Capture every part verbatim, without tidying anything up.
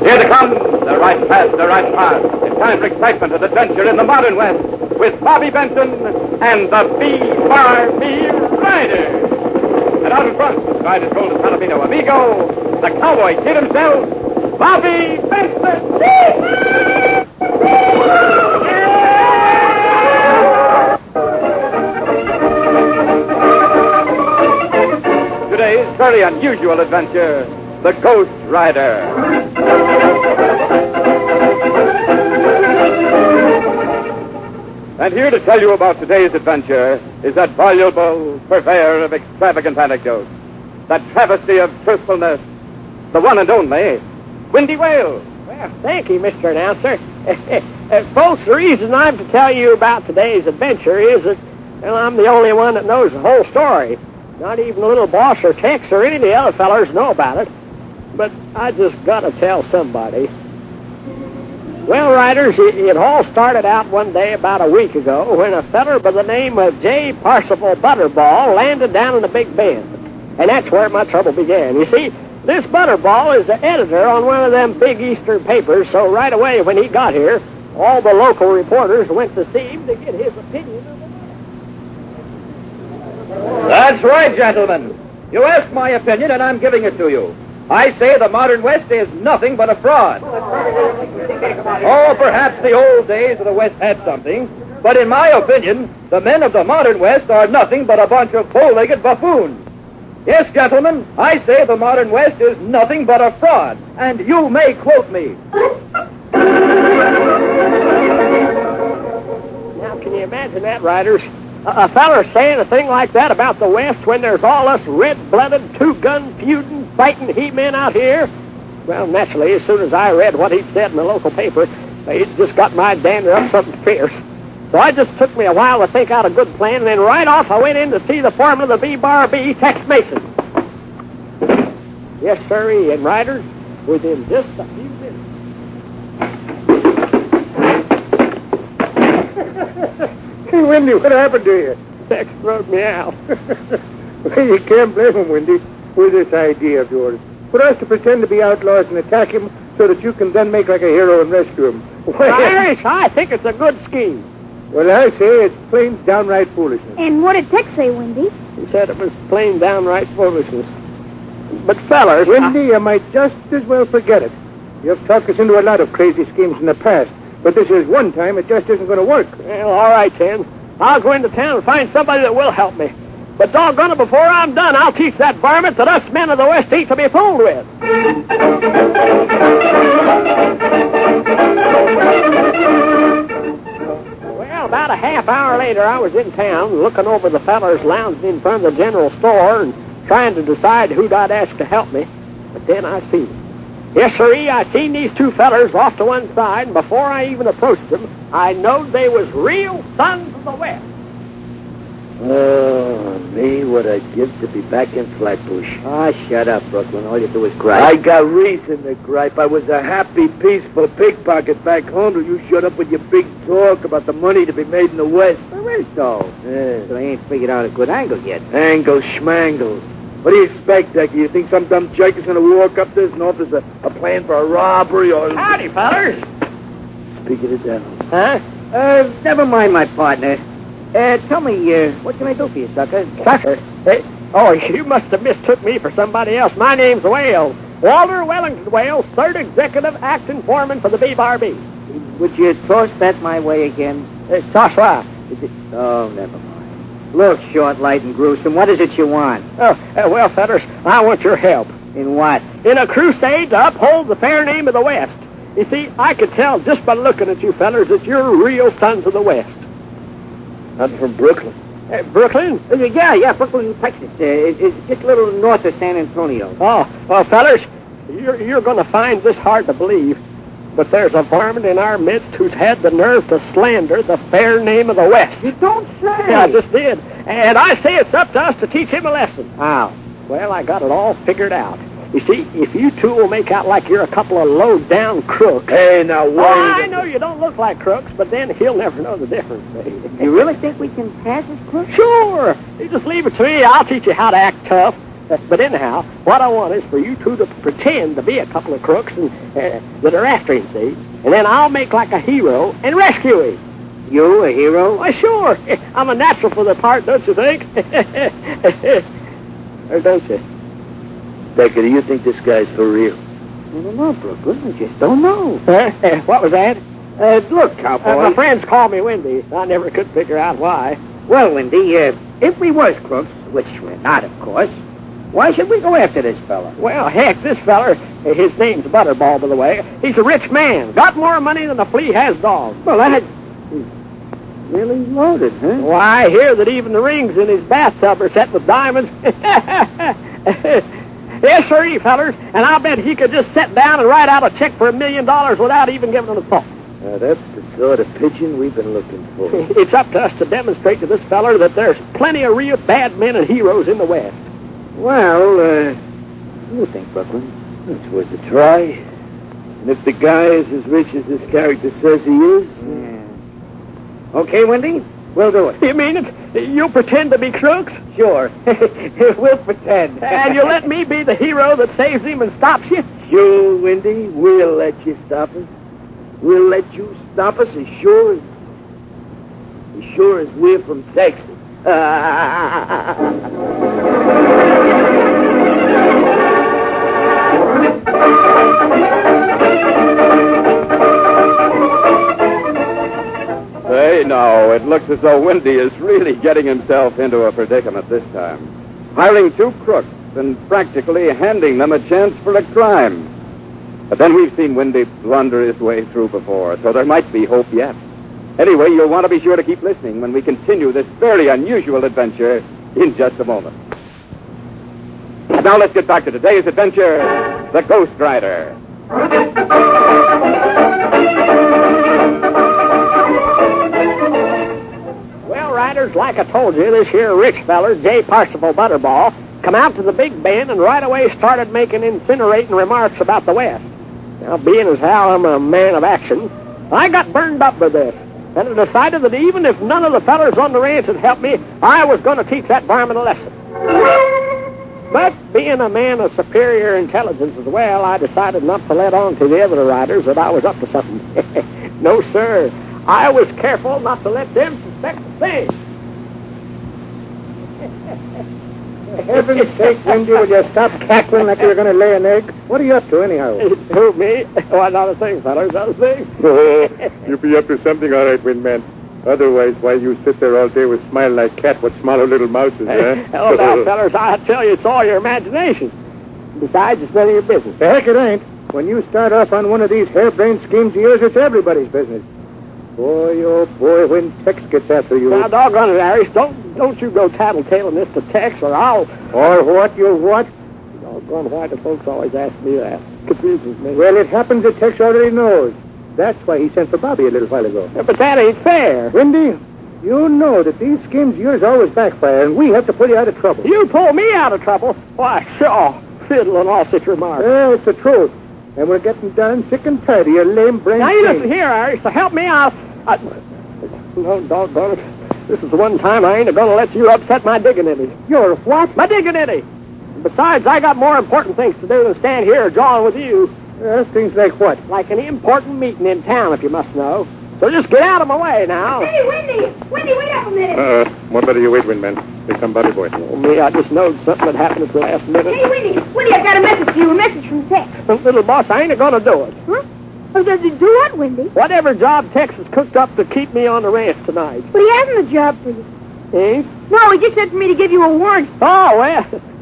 Here they come. They're right past, they're right past. It's time for excitement and adventure in the modern West with Bobby Benson and the B-Bar-B Riders. And out in front, beside his golden Palomino amigo, the cowboy kid himself, Bobby Benson. Today's very unusual adventure, the Ghost Rider. And here to tell you about today's adventure is that voluble purveyor of extravagant anecdotes, that travesty of truthfulness, the one and only Windy Wales. Well, thank you, Mister Announcer. uh, folks, the reason I'm to tell you about today's adventure is that, well, I'm the only one that knows the whole story. Not even the little boss or Tex or any of the other fellers know about it. But I just got to tell somebody. Well, Riders, it, it all started out one day about a week ago when a feller by the name of J. Parsifal Butterball landed down in the Big Bend. And that's where my trouble began. You see, this Butterball is the editor on one of them big Eastern papers, so right away when he got here, all the local reporters went to see him to get his opinion of the matter. That's right, gentlemen. You asked my opinion, and I'm giving it to you. I say the modern West is nothing but a fraud. Oh, perhaps the old days of the West had something, but in my opinion, the men of the modern West are nothing but a bunch of bow-legged buffoons. Yes, gentlemen, I say the modern West is nothing but a fraud, and you may quote me. Now, can you imagine that, Riders? A, a feller saying a thing like that about the West when there's all us red-blooded, two-gun feuding, fighting he-men out here? Well, naturally, as soon as I read what he'd said in the local paper, it just got my dander up something fierce. So I just took me a while to think out a good plan, and then right off I went in to see the foreman of the B-Bar-B, Tex Mason. Yes, sir, and Riders, within just a few minutes. Hey, Windy, what happened to you? Tex throwed me out. Well, you can't blame him, Windy, with this idea of yours. For us to pretend to be outlaws and attack him so that you can then make like a hero and rescue him. Well, Irish, I think it's a good scheme. Well, I say it's plain downright foolishness. And what did Tex say, Windy? He said it was plain downright foolishness. But fellers... Windy, I... you might just as well forget it. You've talked us into a lot of crazy schemes in the past, but this is one time it just isn't going to work. Well, all right, then. I'll go into town and find somebody that will help me. But doggone it, before I'm done, I'll teach that varmint that us men of the West ain't to be fooled with. Well, about a half hour later, I was in town looking over the fellers lounging in front of the general store and trying to decide who'd I'd ask to help me. But then I seen them. Yes, sirree, I seen these two fellers off to one side, and before I even approached them, I knowed they was real sons of the West. Oh, me, what I'd give to be back in Flatbush. Ah, shut up, Brooklyn. All you do is gripe. I got reason to gripe. I was a happy, peaceful pickpocket back home till you showed up with your big talk about the money to be made in the West. There is, though. Yeah. But I ain't figured out a good angle yet. Angle schmangle. What do you expect, Decky? You think some dumb jerk is going to walk up this and offer us a, a plan for a robbery or... Howdy, fellers. Speak of the devil. Huh? Uh, never mind, my partner. Uh, tell me, uh, what can I do for you, sucker? Sucker? Hey, oh, you must have mistook me for somebody else. My name's Wales. Walter Wellington Wales, third executive acting foreman for the B-Bar-B. Would you toss that my way again? Uh, toss what? Oh, never mind. Look, short, light, and gruesome, what is it you want? Oh, uh, well, fellers, I want your help. In what? In a crusade to uphold the fair name of the West. You see, I could tell just by looking at you fellers that you're real sons of the West. I'm from Brooklyn. Uh, Brooklyn? Uh, yeah, yeah, Brooklyn, Texas. Uh, it, it's just a little north of San Antonio. Oh, well, fellers, you're, you're going to find this hard to believe, but there's a varmint in our midst who's had the nerve to slander the fair name of the West. You don't say! Yeah, I just did. And I say it's up to us to teach him a lesson. How? Well, I got it all figured out. You see, if you two will make out like you're a couple of low-down crooks... Hey, now, wait... Oh, I know you don't look like crooks, but then he'll never know the difference. You really think we can pass as crooks? Sure. You just leave it to me. I'll teach you how to act tough. But anyhow, what I want is for you two to pretend to be a couple of crooks and, uh, that are after him, see? And then I'll make like a hero and rescue him. You a hero? Why, sure. I'm a natural for the part, don't you think? Or don't you? Becker, do you think this guy's for real? I don't know, Brooklyn. I just don't know. Huh? Uh, what was that? Uh, look, cowboy. Uh, my friends call me Wendy. I never could figure out why. Well, Wendy, uh, if we was crooks, which we're not, of course, why should we go after this fella? Well, heck, this feller, his name's Butterball, by the way, he's a rich man. Got more money than a flea has dogs. Well, that... Really loaded, huh? Why, I hear that even the rings in his bathtub are set with diamonds. Yes, sirree, fellers. And I'll bet he could just sit down and write out a check for a million dollars without even giving it a thought. Now, that's the sort of pigeon we've been looking for. It's up to us to demonstrate to this feller that there's plenty of real bad men and heroes in the West. Well, uh, what do you think, Brooklyn? It's worth a try. And if the guy is as rich as this character says he is... Yeah. Okay, Wendy? We'll do it. You mean it? You'll pretend to be crooks? Sure. We'll pretend. And you'll let me be the hero that saves him and stops you? Sure, Wendy. We'll let you stop us. We'll let you stop us as sure as... as sure as we're from Texas. Say, now, it looks as though Wendy is really getting himself into a predicament this time. Hiring two crooks and practically handing them a chance for a crime. But then we've seen Wendy blunder his way through before, so there might be hope yet. Anyway, you'll want to be sure to keep listening when we continue this very unusual adventure in just a moment. Now let's get back to today's adventure, The Ghost Rider. Well, riders, like I told you, this here rich feller, J. Parsifal Butterball, come out to the Big Bend and right away started making incinerating remarks about the West. Now, being as how I'm a man of action, I got burned up by this, and I decided that even if none of the fellers on the ranch had helped me, I was going to teach that varmint a lesson. But being a man of superior intelligence as well, I decided not to let on to the other riders that I was up to something. No, sir. I was careful not to let them suspect the same. For heaven's sake, Wendy, will you stop cackling like you're going to lay an egg? What are you up to, anyhow? Who, me? Why, not a thing, fellas, not a thing. You'll be up to something, all right, Windman. Otherwise, why you sit there all day with smile like cat with smaller little mouses, eh? Oh, now, fellas, I tell you, it's all your imagination. Besides, it's none of your business. The heck it ain't. When you start off on one of these harebrained schemes of yours, it's everybody's business. Boy, oh boy, when Tex gets after you... Now, doggone it, Harris, don't don't you go tattletaling this to Tex, or I'll... Or what, you what? Doggone, why do folks always ask me that? Confuses me. Well, it happens that Tex already knows. That's why he sent for Bobby a little while ago. Yeah, but that ain't fair. Windy, you know that these schemes of yours always backfire, and we have to pull you out of trouble. You pull me out of trouble? Why, sure, fiddle and all such remarks. Well, it's the truth. And we're getting darn sick and tired of your lame brain. Now, you listen here, Harris, to help me out. I... No, doggone it. This is the one time I ain't going to let you upset my dignity. Your what? My dignity. Besides, I got more important things to do than stand here jawing with you. Uh, things like what? Like an important meeting in town, if you must know. So just get out of my way now. Hey, Wendy! Wendy, wait up a minute. Uh, what better you wait, Windman? Here come Buddy Boy. Oh, me, I just knowed something had happened at the last minute. Hey, Wendy! Wendy, I've got a message for you. A message from Tex. Little boss, I ain't going to do it. Huh? Oh, does he do what, Wendy? Whatever job Tex has cooked up to keep me on the ranch tonight. But he hasn't a job for you. Eh? No, he just said for me to give you a warning. Oh, well.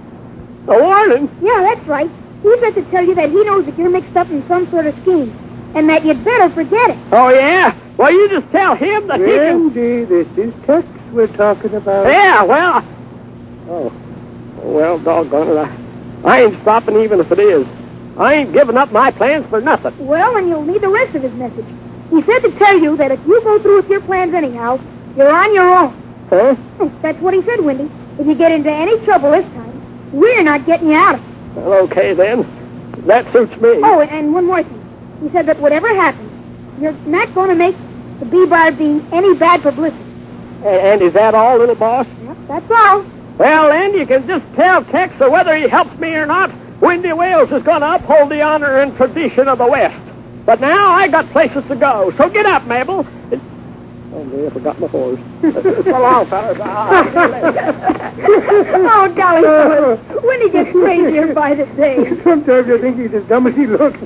A warning? Yeah, that's right. He said to tell you that he knows that you're mixed up in some sort of scheme, and that you'd better forget it. Oh, yeah? Well, you just tell him that he can... Wendy, this is Tex we're talking about. Yeah, well... Oh. Well, doggone it. I, I ain't stopping even if it is. I ain't giving up my plans for nothing. Well, and you'll need the rest of his message. He said to tell you that if you go through with your plans anyhow, you're on your own. Huh? That's what he said, Wendy. If you get into any trouble this time, we're not getting you out of it. Well, okay, then. That suits me. Oh, and one more thing. He said that whatever happens, you're not going to make the Bee Bar Bean any bad publicity. And is that all, little boss? Yep, that's all. Well, then, you can just tell Tex that whether he helps me or not, Windy Wales is going to uphold the honor and tradition of the West. But now I got places to go, so get up, Mabel. It... Oh, me, I forgot my horse. So long, fellas. Oh, golly, fellas. Windy gets crazier by the day. Sometimes I think he's as dumb as he looks.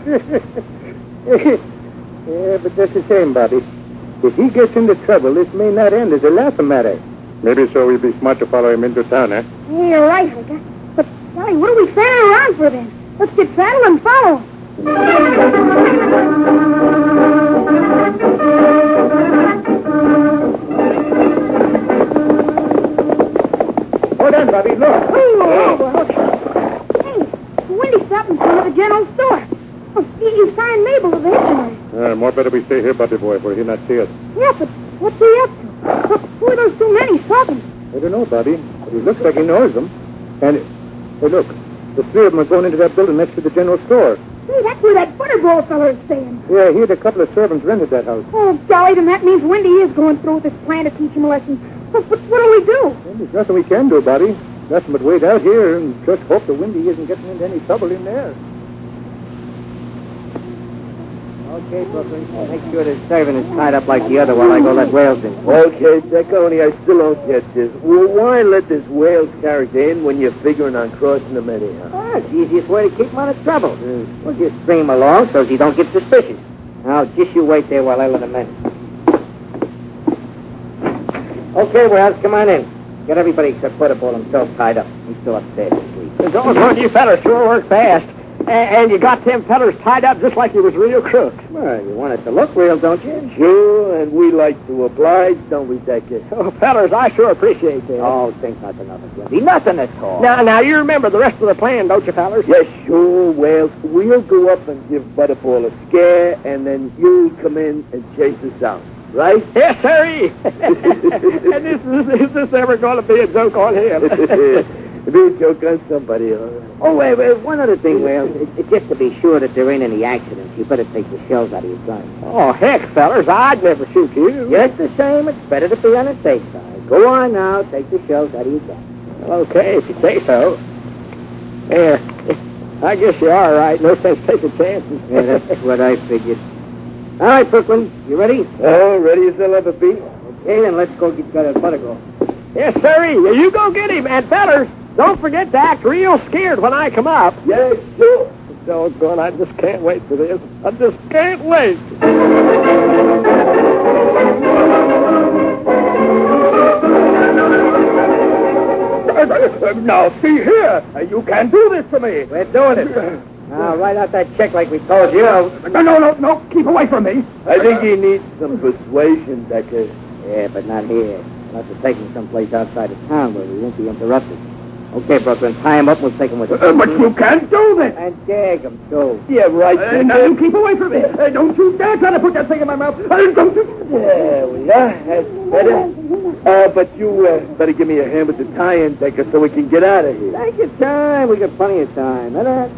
Yeah, but that's the same, Bobby. If he gets into trouble, this may not end as a laughing matter. Maybe so we'd be smart to follow him into town, eh? Yeah, you're right, Hooker. But, golly, what are we standing around for then? Let's get saddled and follow. Hold on, Bobby, look. Oh, oh, well. Hey, Windy stopped in front of the general store. Oh, he, he signed Mabel with the missionary. Uh, more better we stay here, Buddy boy, for he'll not see us. Yeah, but what's he up to? Look, who are those two men he's talking? I don't know, Bobby. But he looks like he knows them. And, hey, look, the three of them are going into that building next to the general store. Hey, that's where that butterball fella is staying. Yeah, he had a couple of servants rented that house. Oh, golly, then that means Windy is going through with this plan to teach him a lesson. But, but what do we do? Well, there's nothing we can do, Bobby. Nothing but wait out here and just hope the Windy isn't getting into any trouble in there. Okay, Brooklyn. Make sure the servant is tied up like the other while I go let Wales in. Okay, Decker, only I still don't get this. Well, why let this Wales character in when you're figuring on crossing him anyhow? Ah, it's the easiest way to keep him out of trouble. Mm. We'll just string him along so he don't get suspicious. Now, just you wait there while I let him in. Okay, Wales, come on in. Get everybody except Butterball himself tied up. He's still upstairs asleep. Those you fellas sure work fast. And, and you got them fellas tied up just like you was real crooks. Well, you want it to look real, don't you? Sure, and we like to oblige, don't we, Decker? Oh, fellas, I sure appreciate that. Oh, think nothing of it, Windy. Nothing at all. Now, now, you remember the rest of the plan, don't you, fellas? Yes, sure, Wales. We'll go up and give Butterball a scare, and then you'll come in and chase us out. Right? Yes, sirree. And this is, is this ever going to be a joke on him? It'll be a joke on somebody, all right. Oh, wait, wait, one other thing, Wales. It, it, just to be sure that there ain't any accidents, you better take the shells out of your gun. Oh, heck, fellas, I'd never shoot you. Just the same, it's better to be on the safe side. Go on now, take the shells out of your gun. Well, okay, if you say so. There. I guess you are right. No sense taking chances. Yeah, that's what I figured. All right, Brooklyn, you ready? Oh, ready as I'll ever be. Okay, then let's go get that Butterball. Yes, sirree. You go get him, and fellas, don't forget to act real scared when I come up. Yes, sure. Doggone, I just can't wait for this. I just can't wait. Now, see here. You can't do this to me. We're doing it. Now, write out that check like we told you. No, no, no, no. Keep away from me. I think he needs some persuasion, Decker. Yeah, but not here. Unless we're taking someplace outside of town where we won't be interrupted. Okay, Brooklyn, tie him up and we'll take him with us. Uh, but you can't do this. And gag him, too. Yeah, right. Uh, now, you keep away from me. Uh, don't you dare try to put that thing in my mouth. Uh, don't you... There we are. That's better. Uh, but you uh, better give me a hand with the tie-in, Decker, so we can get out of here. Take your time. We got plenty of time. All right,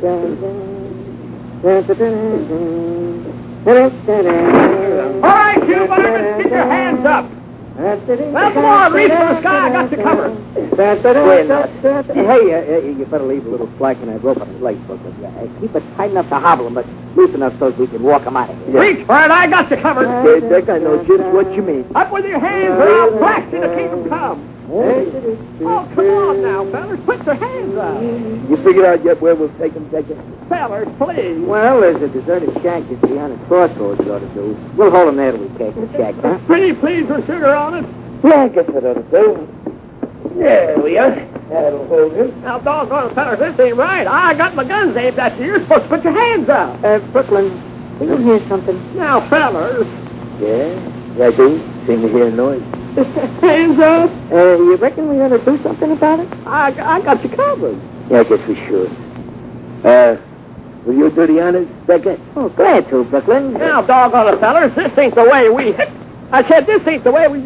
you Butters, get your hands up. Well, come on, reach for the sky. I got you covered. Hey, uh, uh, you better leave a little slack in that rope on his legs, Brooklyn. Yeah, uh, keep it tight enough to hobble him, but loose enough so we can walk him out of here. Yeah. Reach for it. I got you covered. Okay, Dick, I know just what you mean. Up with your hands, or I'll blast you to keep him calm. Oh, come on now, fellas. Put your hands up. You figured out yet where we'll take him, Decker? Fellas, please. Well, there's a deserted shack just behind the crossroads you ought to do. We'll hold him there till we take the shack, huh? Pretty please with sugar on it. Yeah, I guess that ought to do. There we are. That'll hold him. Now, doggone, fellas, this ain't right. I got my guns aimed at you. You're supposed to put your hands up. Uh, Brooklyn, do you hear something? Now, fellas. Yeah, yeah, I do. Seem to hear a noise. Hands up. Uh, you reckon we ought to do something about it? I, I got you covered. Yeah, I guess we should. Uh, will you do the honors, Decker? Oh, glad to, Brooklyn. Now, doggone it, fellas, this ain't the way we... I said this ain't the way we...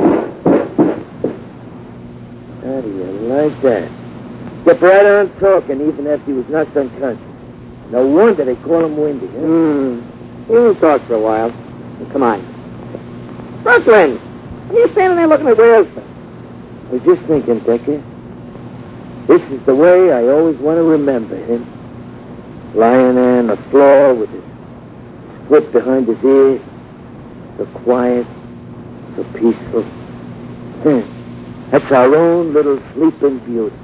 How do you like that? Kept right on talking even after he was knocked unconscious. No wonder they call him Windy, huh? Hmm. We'll talk for a while. Come on. Brooklyn! What are you standing there looking at Wales for? I was just thinking, Decker. This is the way I always want to remember him. Lying there on the floor with his foot behind his ear. So quiet, so peaceful. Hmm. That's our own little sleeping beauty.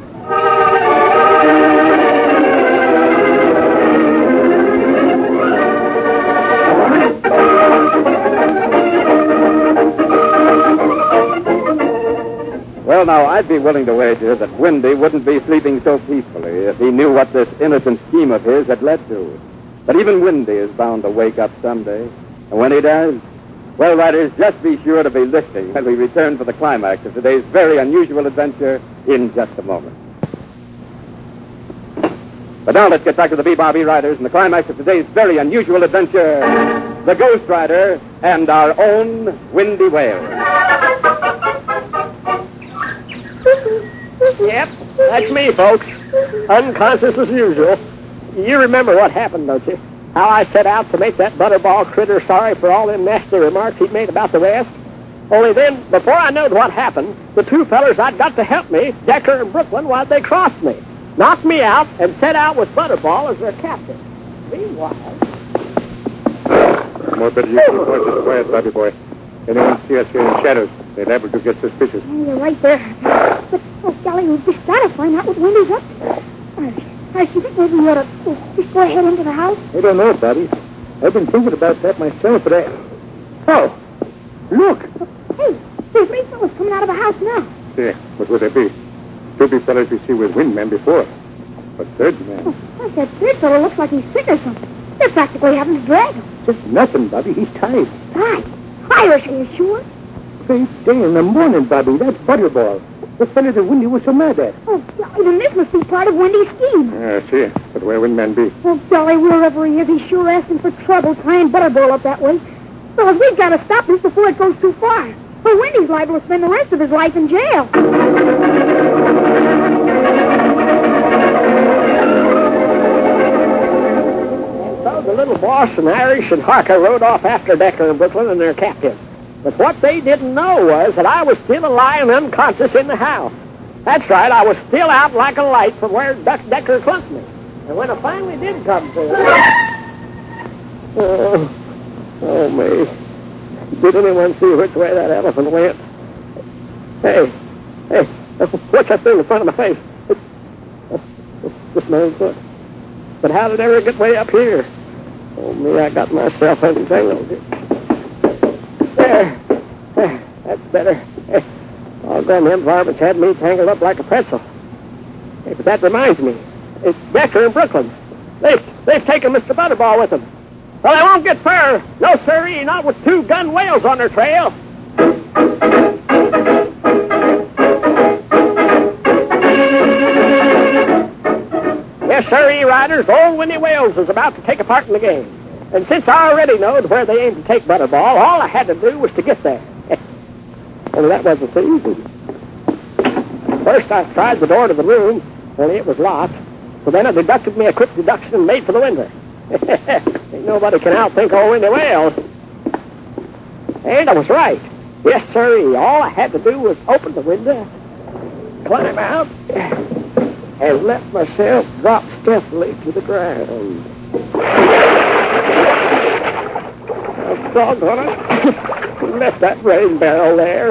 Well, now, I'd be willing to wager that Windy wouldn't be sleeping so peacefully if he knew what this innocent scheme of his had led to. But even Windy is bound to wake up someday. And when he does, well, riders, just be sure to be listening when we return for the climax of today's very unusual adventure in just a moment. But now let's get back to the Bee-Bobby Riders and the climax of today's very unusual adventure, the Ghost Rider and our own Windy Whale. Yep, that's me, folks. Unconscious as usual. You remember what happened, don't you? How I set out to make that butterball critter sorry for all them nasty remarks he'd made about the West? Only then, before I knowed what happened, the two fellers I'd got to help me, Decker and Brooklyn, why'd they crossed me, knocked me out, and set out with Butterball as their captain. Meanwhile... More better you keep horses quiet, Bobby boy. Anyone see us here in shadows, they're liable to get suspicious. Oh, you're right there. But, oh, golly, we've just got to find out what Windy's up to. I should think maybe we ought to uh, just go ahead into the house. I don't know, Bobby. I've been thinking about that myself, but I... Oh, look. Hey, there's three fellas coming out of the house now. Yeah, what would they be? Two big fellas we see with Windman before. But third man... Oh, why, that third fellow looks like he's sick or something. They're practically having to drag him. Just nothing, Bobby. He's tied. Tied? Irish, are you sure? First day in the morning, Bobby. That's Butterball. The fellow that Windy was so mad at. Oh, golly, then this must be part of Windy's scheme. Yeah, I see. But where Windman be? Oh, golly, wherever he is, he's sure asking for trouble tying Butterball up that way. Fellas, we've got to stop this before it goes too far. Or Windy's liable to spend the rest of his life in jail. So the little boss and Irish and Harker rode off after Decker and Brooklyn and their captain. But what they didn't know was that I was still lying unconscious in the house. That's right, I was still out like a light from where Duck Decker clunked me. And when I finally did come to... Oh, oh, me. Did anyone see which way that elephant went? Hey, hey, what's that thing in front of my face? It's, it's just my own foot. But how did it ever get way up here? Oh, me, I got myself entangled. There. There. That's better. Hey, all them them varmints had me tangled up like a pretzel. Hey, but that reminds me. It's Decker and Brooklyn. They've, they've taken Mister Butterball with them. Well, they won't get fur. No, sirree, not with two gun whales on their trail. Yes, sirree, riders, old Windy Wales is about to take a part in the game. And since I already knowed where they aimed to take Butterball, all I had to do was to get there. Only that wasn't so easy. First, I tried the door to the room, only it was locked. So then I deducted me a quick deduction and made for the window. Ain't nobody can outthink old Windy Wales. And I was right. Yes, sirree. All I had to do was open the window, climb out, and let myself drop stealthily to the ground. Oh, doggone it. Who left that rain barrel there?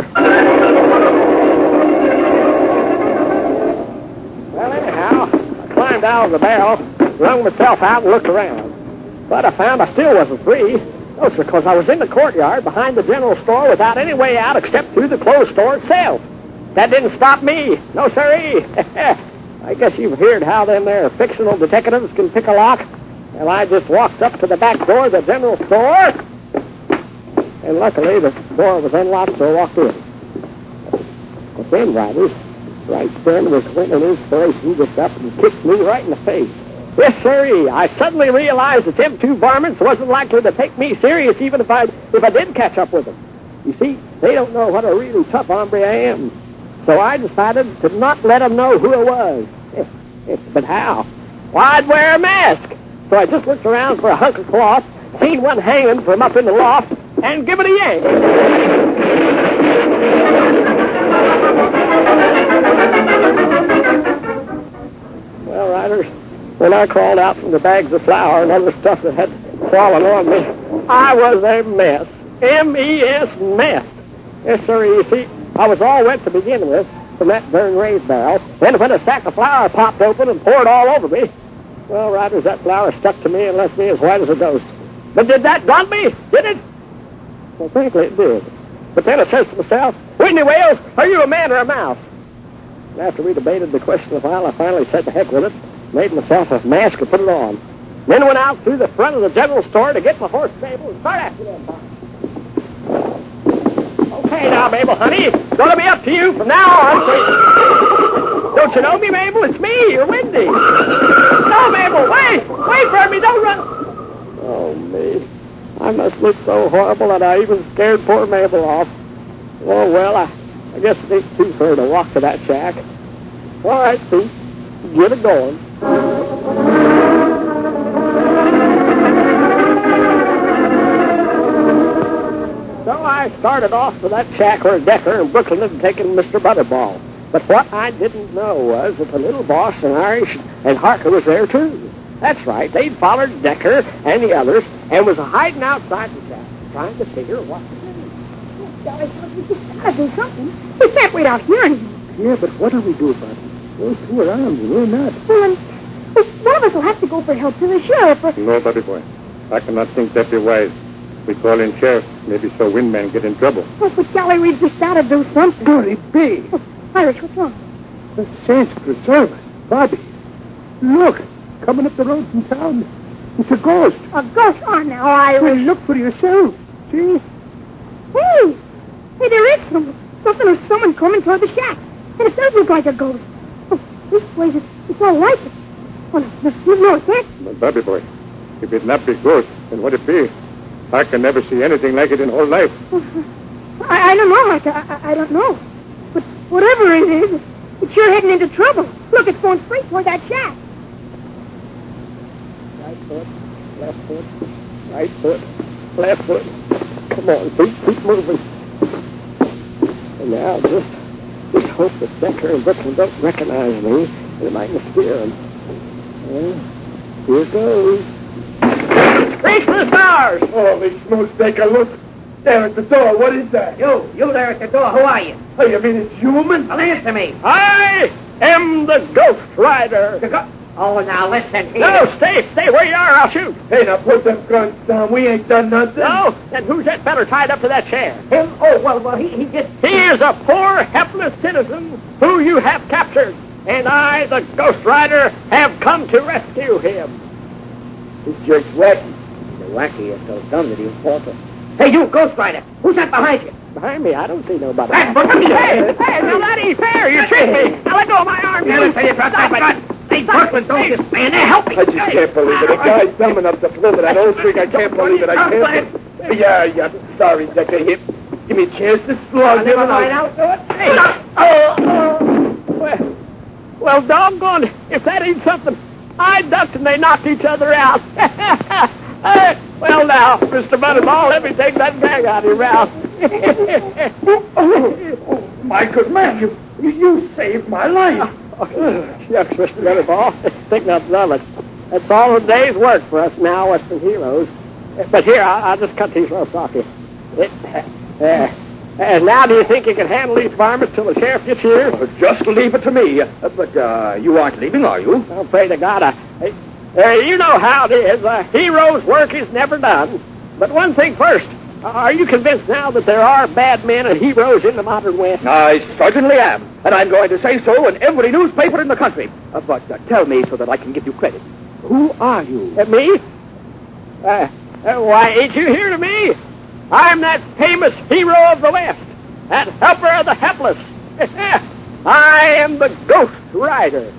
Well, anyhow, I climbed out of the barrel, wrung myself out, and looked around. But I found I still wasn't free. No, sir, because I was in the courtyard behind the general store without any way out except through the clothes store itself. That didn't stop me. No, sirree. I guess you've heard how them there fictional detectives can pick a lock. Well, I just walked up to the back door of the general store, and luckily the door was unlocked, so I walked in. But then, riders, right then was when an inspiration just up and kicked me right in the face. Yes, sirree, I suddenly realized that them two varmints wasn't likely to take me serious even if I if I did catch up with them. You see, they don't know what a really tough hombre I am. So I decided to not let them know who I was. But how? Why, I'd wear a mask. So I just looked around for a hunk of cloth, seen one hanging from up in the loft, and give it a yank. Well, Riders, when I crawled out from the bags of flour and other stuff that had fallen on me, I was a mess. M E S mess. Yes, sir, you see, I was all wet to begin with from that darn raised barrel. Then when a sack of flour popped open and poured all over me, well, Riders, that flour stuck to me and left me as white as a ghost. But did that gun me? Did it? Well, frankly, it did. But then I says to myself, Whitney Wales, are you a man or a mouse? And after we debated the question a while, I finally said to heck with it, made myself a mask and put it on. Then went out through the front of the general store to get my horse stable and start after them. Okay, now, Mabel, honey, it's going to be up to you from now on. So... Don't you know me, Mabel? It's me, you're Wendy. No, Mabel, wait! Wait for me, don't run! Oh, me. I must look so horrible that I even scared poor Mabel off. Oh, well, I, I guess it ain't too far to walk to that shack. All right, Pete, get it going. So I started off for that shack where Decker and Brooklyn had taken Mister Butterball. But what I didn't know was that the little boss and Irish and Harker was there, too. That's right. They'd followed Decker and the others and was hiding outside the shack, trying to figure what to do. Oh, Golly, we just gotta do something. We can't wait out here anymore. Yeah, but what'll we do about it? Those two are armed, and we're not. Well, and, well, one of us will have to go for help to the sheriff. Or... No, Buddy Boy. I cannot think that be wise. We call in sheriff, maybe so Windman get in trouble. Oh, but Golly, we've just gotta do something. Golly, B. Oh, Irish, what's wrong? The saints preserve us. Bobby, look. Coming up the road from town. It's a ghost. A ghost? Oh, now, Irish. Well, look for yourself. See? Hey! Hey, there is someone. Something or someone coming toward the shack. And it does look like a ghost. Oh, this place is it's all like it. Well, no, no, no, it can't. But, Bobby Boy, if it not be ghost, then what it be? I can never see anything like it in whole life. Well, I, I don't know, Mike. I, I, I don't know. But whatever it is, it's sure heading into trouble. Look, it's going straight toward that shack. Right foot, left foot, right foot, left foot. Come on, Pete, keep moving. And now just, just hope that Decker and Brooklyn don't recognize me. They mightn't scare them. Well, here goes. Reach for the stars! Holy smokes, take a look. There at the door, what is that? You, you there at the door, who are you? Oh, you mean it's human? Well, answer me. I am the Ghost Rider. The go- oh, now listen here. No, stay, stay where you are, I'll shoot. Hey, now put them guns down. We ain't done nothing. No? Then who's that feller tied up to that chair? Him? Oh, well, well, he, he just... He is a poor, helpless citizen who you have captured, and I, the Ghost Rider, have come to rescue him. He's just wacky. The wacky is so dumb that he'll fall to... Hey, you, Ghost Rider, who's that behind you? Behind me, I don't see nobody. That's but Hey, hey, now that ain't fair. You tricked me. Now let go of my arm. Yeah, let's say you dropped that gun. Hey, Brooklyn, don't just stand there. Help me. I just can't believe it. A guy's dumb enough to pull that old trick. I can't believe it. I can't. Yeah, yeah. Sorry, Decker. Hit. Give me a chance to slug him Never mind, out. I'll do it. Hey, Oh, oh. Well, well, doggone, if that ain't something, I ducked and they knocked each other out. Hey, well, now, Mister Butterball, let me take that gag out of your mouth. Oh, my good man, you, you, you saved my life. Oh, shucks, Mister Butterball, think nothing of it. That's all a day's work for us now, Western heroes. But here, I'll, I'll just cut these ropes off you. It, uh, and now, do you think you can handle these varmints till the sheriff gets here? Uh, just leave it to me. Uh, but uh, you aren't leaving, are you? Oh, pray to God, I... I Uh, you know how it is. A hero's work is never done. But one thing first. Are you convinced now that there are bad men and heroes in the modern West? I certainly am. And I'm going to say so in every newspaper in the country. Uh, but uh, tell me so that I can give you credit. Who are you? Uh, me? Uh, uh, why, ain't you here to me? I'm that famous hero of the West. That helper of the helpless. I am the Ghost Rider.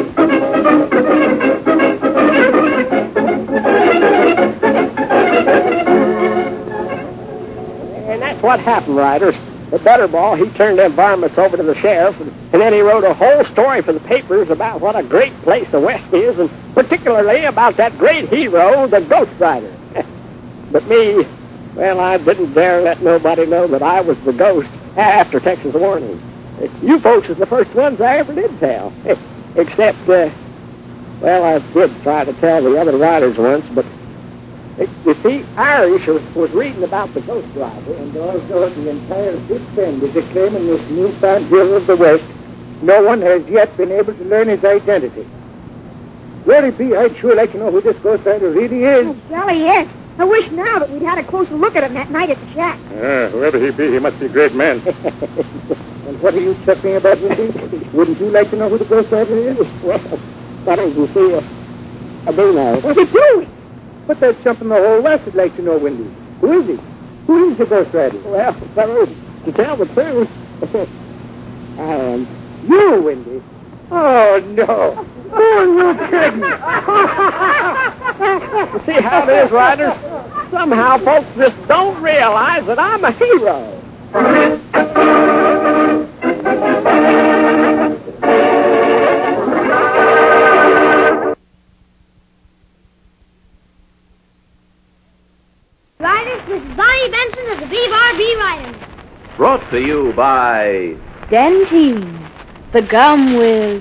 And that's what happened, Riders. The Butterball, he turned them varmints over to the sheriff, and, and then he wrote a whole story for the papers about what a great place the West is, and particularly about that great hero, the Ghost Rider. But me, well, I didn't dare let nobody know that I was the ghost after Texas warning. You folks is the first ones I ever did tell. Except, uh, Well, I did try to tell the other riders once, but it, you see, Irish was, was reading about the Ghost Rider, And although the entire Big Bend is acclaiming this newfound hero of the West, no one has yet been able to learn his identity. Glory be, I'd sure like to know who this Ghost Rider really is. Oh, golly, yes. I wish now that we'd had a closer look at him that night at the shack. Ah, whoever he be, he must be a great man. And what are you chuckling about, Windy? Wouldn't you like to know who the Ghost Rider is? well, that is, you see, uh, I do know. What are you doing? But that's something the whole West would like to know, Windy. Who is he? Who is the Ghost Rider? Well, fellows, to tell the truth, I am. You, Windy? Oh, no. Oh, you kidding? See how it is, riders? Somehow folks just don't realize that I'm a hero. Riders, this is Bonnie Benson of the B R B Riders. Brought to you by Dentine, the gum with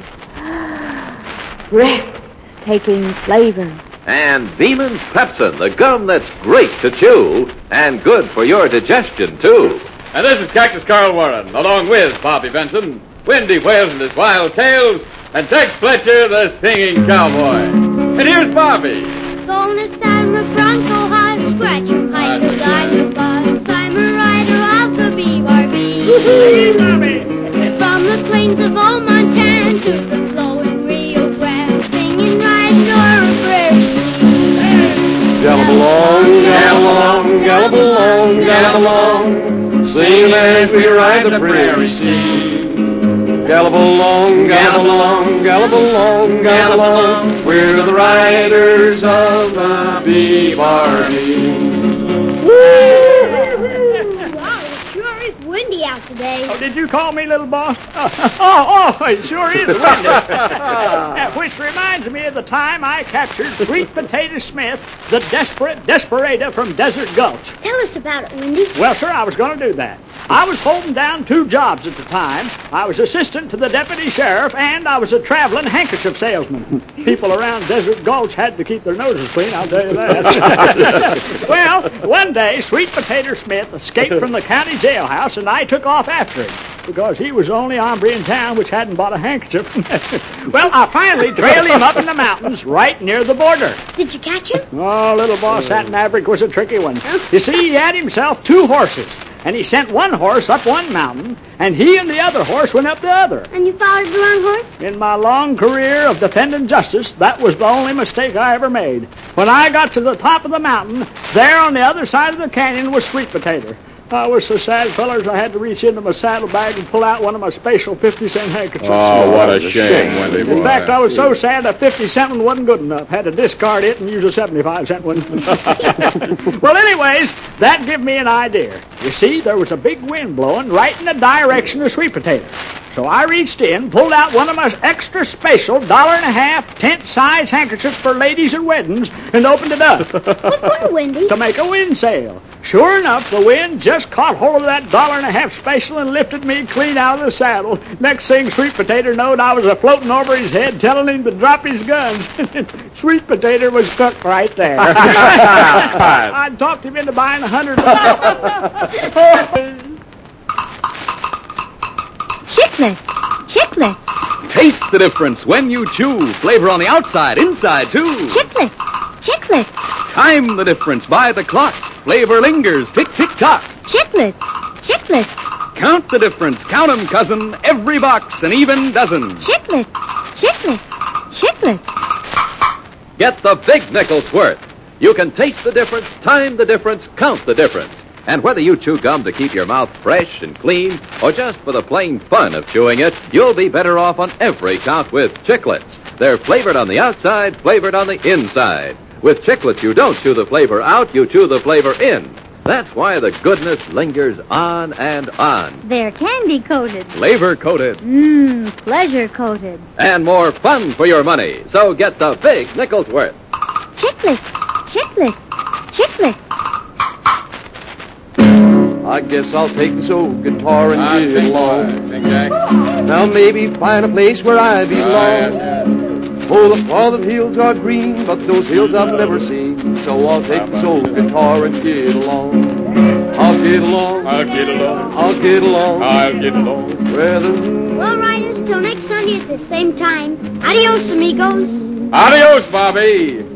breathtaking flavor. and Beeman's Pepsin, the gum that's great to chew and good for your digestion, too. And this is Cactus Carl Warren, along with Bobby Benson, Windy Wales and his Wild Tales, and Tex Fletcher, the singing cowboy. And here's Bobby. Gonna stand my Bronco high, scratch your hide, the guy who bought. I'm a rider of the B R B. From the plains of old Montana to the flowing Rio Grande, singing riding o'er a prairie. Gallop along, gallop along, gallop along, gallop along, sing as we ride the prairie sea. Gallop along, gallop along, gallop along, gallop along, we're the riders of the B R B. Wow, it sure is windy out today. Oh, did you call me little boss? Oh, oh, oh it sure is windy. Uh, Which reminds me of the time I captured Sweet Potato Smith, the desperate desperado from Desert Gulch. Tell us about it, Windy. Well, sir, I was going to do that. I was holding down two jobs at the time. I was assistant to the deputy sheriff, and I was a traveling handkerchief salesman. People around Desert Gulch had to keep their noses clean, I'll tell you that. Well, one day, Sweet Potato Smith escaped from the county jailhouse, and I took off after him, because he was the only hombre in town which hadn't bought a handkerchief. Well, I finally trailed him up in the mountains, right near the border. Did you catch him? Oh, little boss, that Maverick was a tricky one. You see, he had himself two horses, and he sent one horse up one mountain, and he and the other horse went up the other. And you followed the wrong horse? In my long career of defending justice, that was the only mistake I ever made. When I got to the top of the mountain, there on the other side of the canyon was Sweet Potato. I was so sad, fellas, I had to reach into my saddlebag and pull out one of my special fifty-cent handkerchiefs. Oh, what a shame, Wendy boy. In fact, I was so sad a fifty-cent one wasn't good enough. Had to discard it and use a seventy-five cent one. Well, anyways, that gave me an idea. You see, there was a big wind blowing right in the direction of Sweet Potato. So I reached in, pulled out one of my extra special dollar and a half tent-size handkerchiefs for ladies and weddings, and opened it up. What for, Windy? To make a wind sail. Sure enough, the wind just caught hold of that dollar and a half special and lifted me clean out of the saddle. Next thing Sweet Potato knowed, I was a-floating over his head, telling him to drop his guns. Sweet Potato was cooked right there. I talked him into buying a hundred. Chiclet! Chiclet! Taste the difference when you chew. Flavor on the outside, inside, too. Chiclet! Chiclet! Time the difference by the clock. Flavor lingers, tick, tick, tock. Chiclet! Chiclet! Count the difference. Count 'em, cousin. Every box, an even dozen. Chiclet! Chiclet! Chiclet! Get the big nickel's worth. You can taste the difference, time the difference, count the difference. And whether you chew gum to keep your mouth fresh and clean, or just for the plain fun of chewing it, you'll be better off on every count with Chiclets. They're flavored on the outside, flavored on the inside. With Chiclets, you don't chew the flavor out, you chew the flavor in. That's why the goodness lingers on and on. They're candy-coated. Flavor-coated. Mmm, pleasure-coated. And more fun for your money. So get the big nickel's worth. Chiclet! Chiclet! Chiclet! I guess I'll take this old guitar and get along. Sing, Jack. Now maybe find a place where I belong. Oh, the farther fields are green, but those hills I've never seen. So I'll take this old guitar and get along. I'll get along. I'll get along. I'll get along. I'll get along. Where the... Well, riders, till next Sunday at the same time. Adios, amigos. Adios, Bobby.